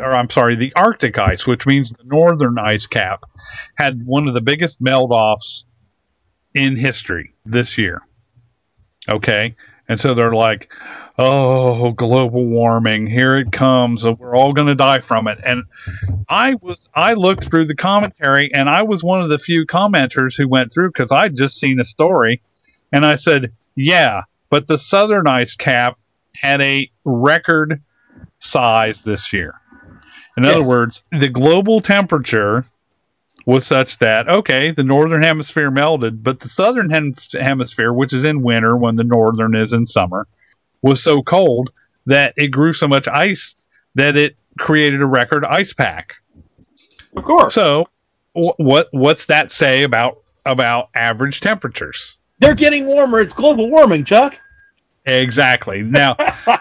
which means the northern ice cap, had one of the biggest melt-offs in history this year. Okay? And so they're like, oh, global warming, here it comes. We're all going to die from it. And I looked through the commentary, and I was one of the few commenters who went through because I'd just seen a story. And I said, yeah, but the southern ice cap had a record size this year. In other words, the global temperature was such that, okay, the northern hemisphere melted, but the southern hemisphere, which is in winter when the northern is in summer, was so cold that it grew so much ice that it created a record ice pack. Of course. So, what's that say about average temperatures? They're getting warmer. It's global warming, Chuck. Exactly. Now,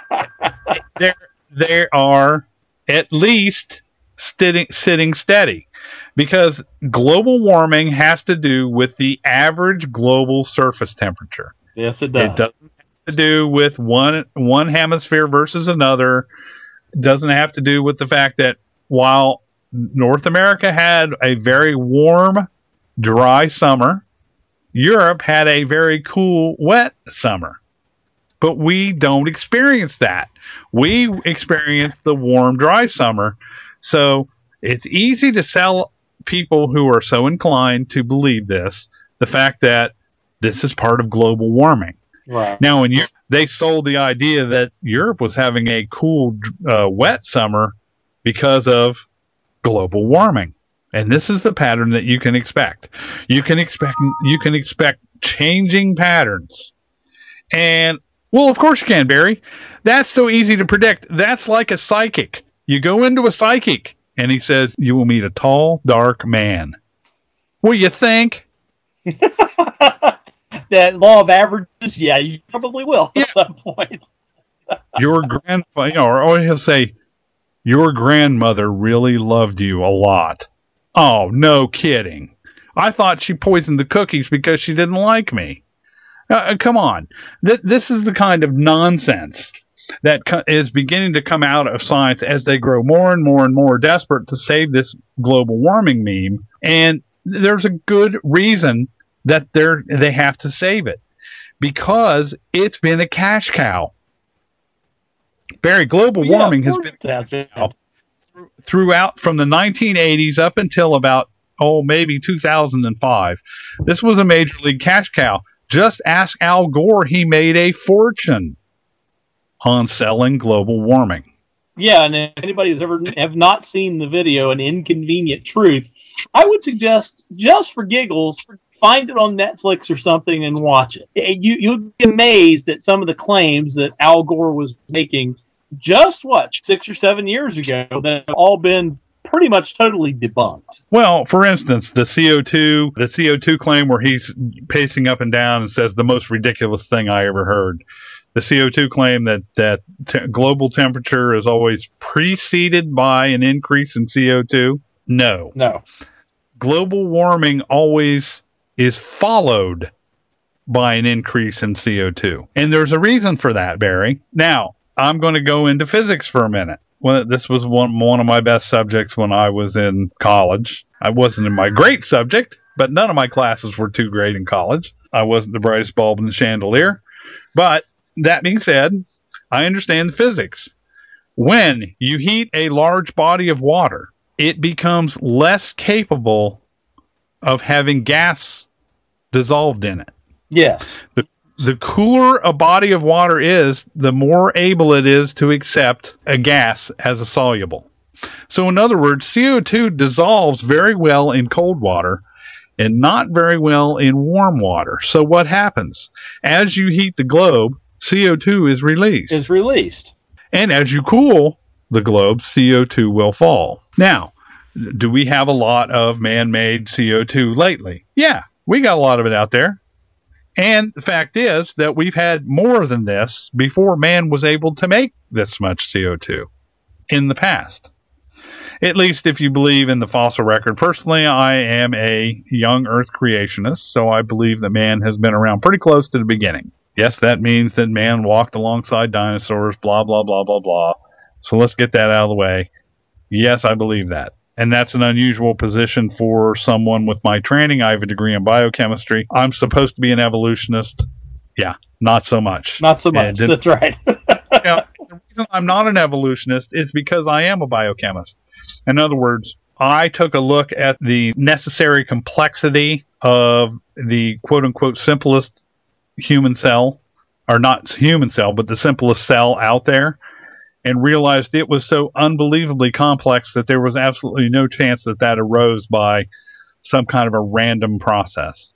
there are at least sitting steady, because global warming has to do with the average global surface temperature. Yes, it does. It doesn't have to do with one hemisphere versus another. It doesn't have to do with the fact that while North America had a very warm, dry summer, Europe had a very cool, wet summer. But we don't experience that. We experience the warm, dry summer. So it's easy to sell people who are so inclined to believe this, the fact that this is part of global warming. Right. Now, they sold the idea that Europe was having a cool, wet summer because of global warming. And this is the pattern that you can expect. You can expect changing patterns. And, well, of course you can, Barry. That's so easy to predict. That's like a psychic. You go into a psychic, and he says, you will meet a tall, dark man. What do you think? That law of averages, yeah, you probably will at some point. Your grandfather, or he'll say, your grandmother really loved you a lot. Oh, no kidding. I thought she poisoned the cookies because she didn't like me. Come on. This is the kind of nonsense that is beginning to come out of science as they grow more and more and more desperate to save this global warming meme. And there's a good reason that they have to save it, because it's been a cash cow. Barry, global warming has been a cash cow throughout, from the 1980s up until about, maybe 2005. This was a major league cash cow. Just ask Al Gore. He made a fortune on selling global warming. Yeah, and if anybody has ever have not seen the video, An Inconvenient Truth, I would suggest, just for giggles, find it on Netflix or something and watch it. You'll be amazed at some of the claims that Al Gore was making just, 6 or 7 years ago that have all been pretty much totally debunked. Well, for instance, the CO2 claim where he's pacing up and down and says the most ridiculous thing I ever heard. The CO2 claim that global temperature is always preceded by an increase in CO2. No. Global warming always is followed by an increase in CO2. And there's a reason for that, Barry. Now, I'm going to go into physics for a minute. This was one of my best subjects when I was in college. I wasn't in my great subject, but none of my classes were too great in college. I wasn't the brightest bulb in the chandelier. But that being said, I understand physics. When you heat a large body of water, it becomes less capable of having gas dissolved in it. Yes. The cooler a body of water is, the more able it is to accept a gas as a soluble. So in other words, CO2 dissolves very well in cold water and not very well in warm water. So what happens? As you heat the globe, CO2 is released. It's released. And as you cool the globe, CO2 will fall. Now, do we have a lot of man-made CO2 lately? Yeah, we got a lot of it out there. And the fact is that we've had more than this before man was able to make this much CO2 in the past. At least if you believe in the fossil record. Personally, I am a young Earth creationist, so I believe that man has been around pretty close to the beginning. Yes, that means that man walked alongside dinosaurs, blah, blah, blah, blah, blah. So let's get that out of the way. Yes, I believe that. And that's an unusual position for someone with my training. I have a degree in biochemistry. I'm supposed to be an evolutionist. Yeah, not so much. Not so much. That's right. Now, the reason I'm not an evolutionist is because I am a biochemist. In other words, I took a look at the necessary complexity of the quote-unquote simplest human cell, or not human cell, but the simplest cell out there, and realized it was so unbelievably complex that there was absolutely no chance that that arose by some kind of a random process.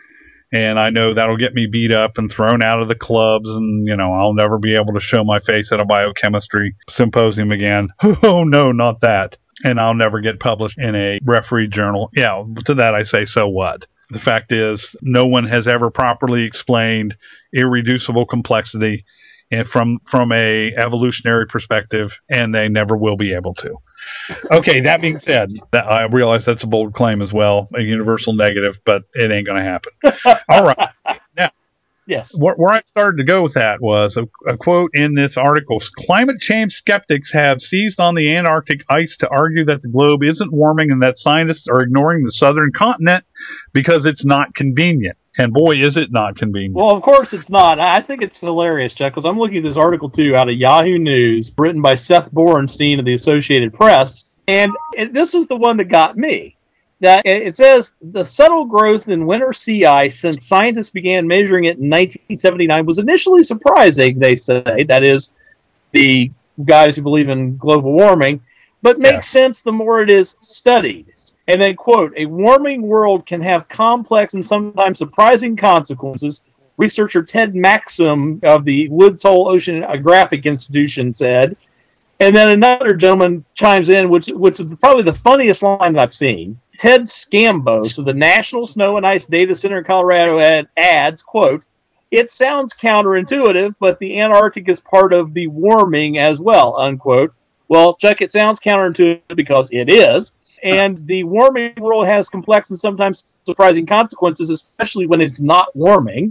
And I know that'll get me beat up and thrown out of the clubs, and, you know, I'll never be able to show my face at a biochemistry symposium again. Oh, no, not that. And I'll never get published in a refereed journal. Yeah, to that I say, so what? The fact is, no one has ever properly explained irreducible complexity and from a evolutionary perspective, and they never will be able to. Okay, that being said, I realize that's a bold claim as well, a universal negative, but it ain't going to happen. All right. Now, yes. Where I started to go with that was a quote in this article. Climate change skeptics have seized on the Antarctic ice to argue that the globe isn't warming and that scientists are ignoring the southern continent because it's not convenient. And boy, is it not convenient. Well, of course it's not. I think it's hilarious, Chuck, because I'm looking at this article, too, out of Yahoo News, written by Seth Borenstein of the Associated Press, and this is the one that got me. That it says, the subtle growth in winter sea ice since scientists began measuring it in 1979 was initially surprising, they say, that is, the guys who believe in global warming, but makes sense the more it is studied. And then, quote, a warming world can have complex and sometimes surprising consequences, researcher Ted Maxim of the Woods Hole Oceanographic Institution said. And then another gentleman chimes in, which is probably the funniest line that I've seen. Ted Scambos of the National Snow and Ice Data Center in Colorado adds, quote, it sounds counterintuitive, but the Antarctic is part of the warming as well, unquote. Well, Chuck, it sounds counterintuitive because it is. And the warming world has complex and sometimes surprising consequences, especially when it's not warming.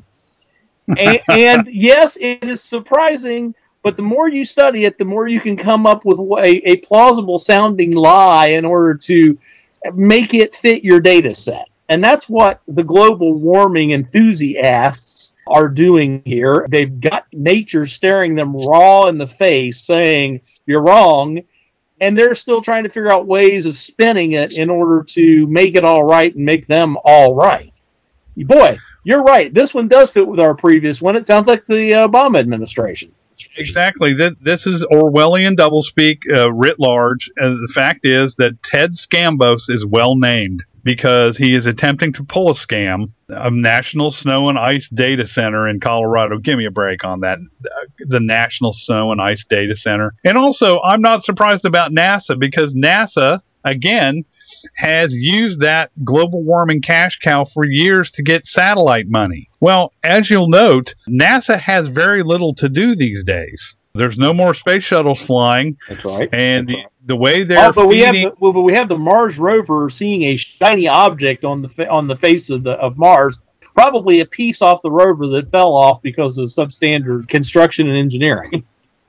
And yes, it is surprising, but the more you study it, the more you can come up with a plausible sounding lie in order to make it fit your data set. And that's what the global warming enthusiasts are doing here. They've got nature staring them raw in the face saying, you're wrong. And they're still trying to figure out ways of spinning it in order to make it all right and make them all right. Boy, you're right. This one does fit with our previous one. It sounds like the Obama administration. Exactly. This is Orwellian doublespeak writ large. The fact is that Ted Scambos is well named because he is attempting to pull a scam of National Snow and Ice Data Center in Colorado. Give me a break on that. The National Snow and Ice Data Center. And also, I'm not surprised about NASA because NASA, again, has used that global warming cash cow for years to get satellite money. Well, as you'll note, NASA has very little to do these days. There's no more space shuttles flying. That's right. And the way they're we have the Mars rover seeing a shiny object on the face of Mars, probably a piece off the rover that fell off because of substandard construction and engineering.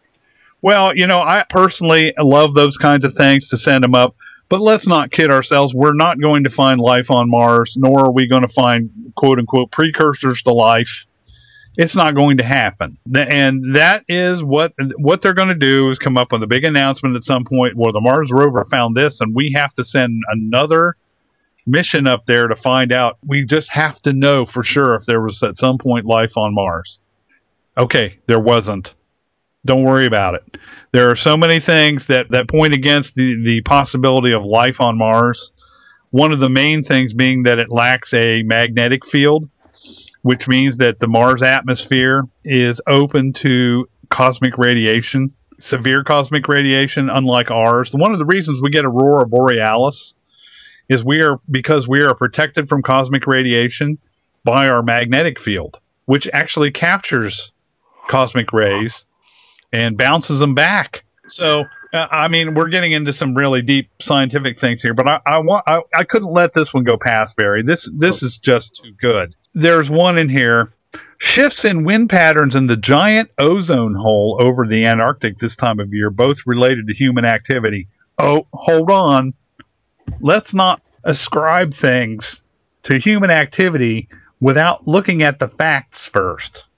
Well, you know, I personally love those kinds of things to send them up. But let's not kid ourselves. We're not going to find life on Mars, nor are we going to find, quote-unquote, precursors to life. It's not going to happen. And that is what they're going to do is come up with a big announcement at some point where the Mars rover found this, and we have to send another mission up there to find out. We just have to know for sure if there was at some point life on Mars. Okay, there wasn't. Don't worry about it. There are so many things that point against the possibility of life on Mars. One of the main things being that it lacks a magnetic field, which means that the Mars atmosphere is open to cosmic radiation, severe cosmic radiation, unlike ours. One of the reasons we get aurora borealis is because we are protected from cosmic radiation by our magnetic field, which actually captures cosmic rays and bounces them back. So, I mean, we're getting into some really deep scientific things here, but I couldn't let this one go past, Barry. This is just too good. There's one in here. Shifts in wind patterns in the giant ozone hole over the Antarctic this time of year, both related to human activity. Oh, hold on. Let's not ascribe things to human activity without looking at the facts first.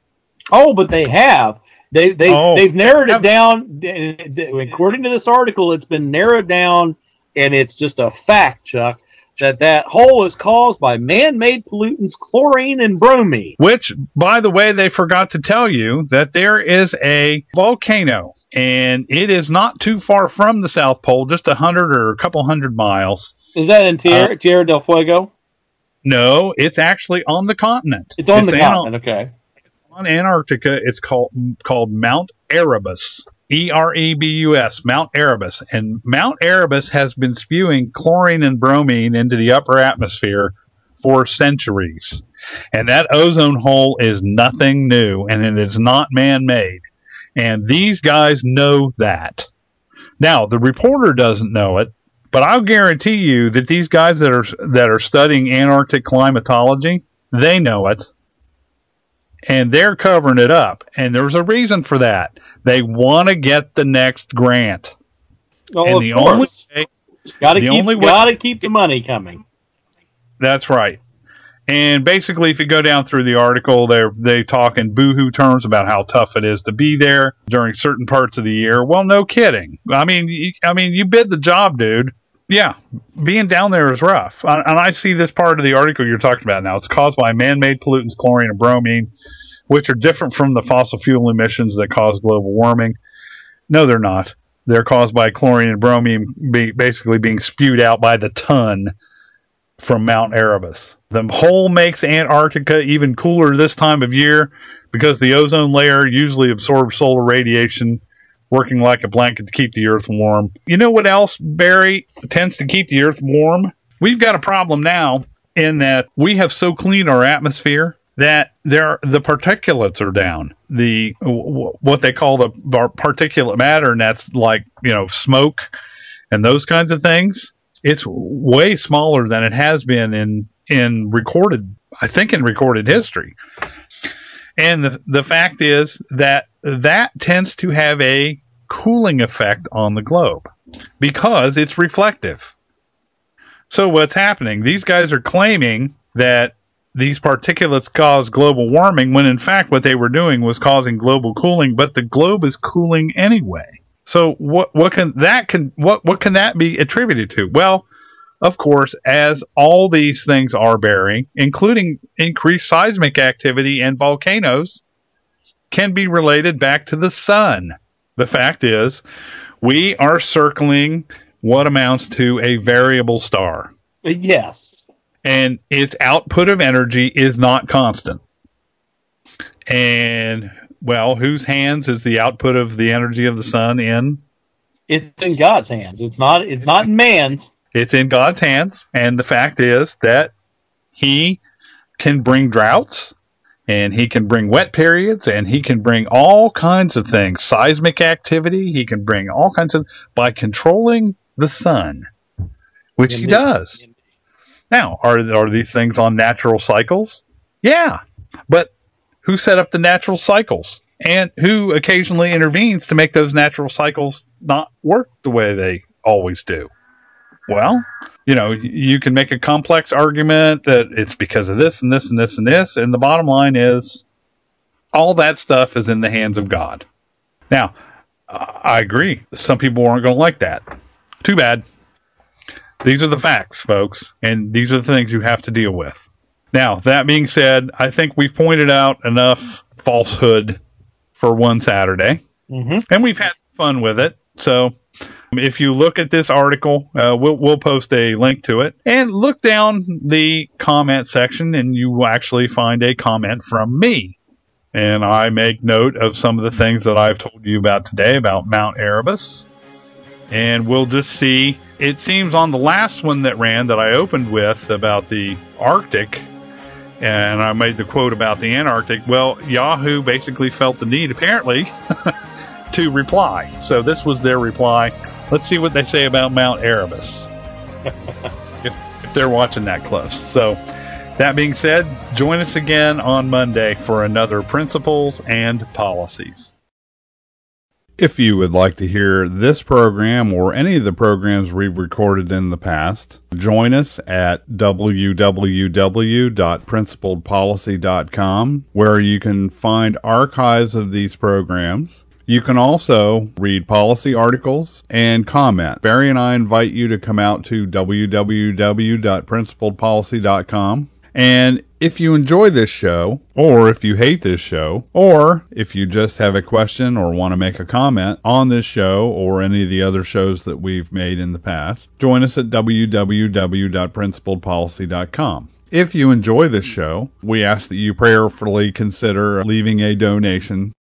Oh, but they have. They've narrowed it down. According to this article, it's been narrowed down, and it's just a fact, Chuck, that hole is caused by man-made pollutants, chlorine and bromine. Which, by the way, they forgot to tell you that there is a volcano, and it is not too far from the South Pole, just 100 or a couple hundred miles. Is that in Tierra del Fuego? No, it's actually on the continent. It's on the continent, okay. On Antarctica, it's called Mount Erebus. Erebus, Mount Erebus. And Mount Erebus has been spewing chlorine and bromine into the upper atmosphere for centuries. And that ozone hole is nothing new, and it is not man-made. And these guys know that. Now, the reporter doesn't know it, but I'll guarantee you that these guys that are studying Antarctic climatology, they know it. And they're covering it up. And there's a reason for that. They want to get the next grant. Oh, and the only way, gotta keep the money coming. That's right. And basically, if you go down through the article, they talk in boohoo terms about how tough it is to be there during certain parts of the year. Well, no kidding. I mean, you bid the job, dude. Yeah, being down there is rough. And I see this part of the article you're talking about now. It's caused by man-made pollutants, chlorine and bromine, which are different from the fossil fuel emissions that cause global warming. No, they're not. They're caused by chlorine and bromine basically being spewed out by the ton from Mount Erebus. The hole makes Antarctica even cooler this time of year because the ozone layer usually absorbs solar radiation, working like a blanket to keep the Earth warm. You know what else, Barry, tends to keep the Earth warm? We've got a problem now in that we have so cleaned our atmosphere that the particulates are down. What they call the particulate matter, and that's like, smoke and those kinds of things. It's way smaller than it has been in recorded history. And the fact is that tends to have a cooling effect on the globe because it's reflective. So what's happening? These guys are claiming that these particulates cause global warming when in fact what they were doing was causing global cooling, but the globe is cooling anyway. So what can that be attributed to? Well, of course, as all these things are, Barry, including increased seismic activity and volcanoes, can be related back to the sun. The fact is, we are circling what amounts to a variable star. Yes. And its output of energy is not constant. And, well, whose hands is the output of the energy of the sun in? It's in God's hands. It's not in man's. It's in God's hands, and the fact is that He can bring droughts, and He can bring wet periods, and He can bring all kinds of things. Seismic activity, He can bring all kinds of... by controlling the sun, which He does. Now, are these things on natural cycles? Yeah, but who set up the natural cycles? And who occasionally intervenes to make those natural cycles not work the way they always do? Well, you can make a complex argument that it's because of this and this and this and this, and the bottom line is all that stuff is in the hands of God. Now, I agree. Some people aren't going to like that. Too bad. These are the facts, folks, and these are the things you have to deal with. Now, that being said, I think we've pointed out enough falsehood for one Saturday, and we've had fun with it, so... if you look at this article, we'll post a link to it, and look down the comment section, and you will actually find a comment from me. And I make note of some of the things that I've told you about today about Mount Erebus. And we'll just see. It seems on the last one that ran that I opened with about the Arctic, and I made the quote about the Antarctic, well, Yahoo basically felt the need, apparently, to reply. So this was their reply. Let's see what they say about Mount Erebus, if they're watching that close. So, that being said, join us again on Monday for another Principles and Policies. If you would like to hear this program or any of the programs we've recorded in the past, join us at www.principledpolicy.com, where you can find archives of these programs. You can also read policy articles and comment. Barry and I invite you to come out to www.principledpolicy.com. And if you enjoy this show, or if you hate this show, or if you just have a question or want to make a comment on this show or any of the other shows that we've made in the past, join us at www.principledpolicy.com. If you enjoy this show, we ask that you prayerfully consider leaving a donation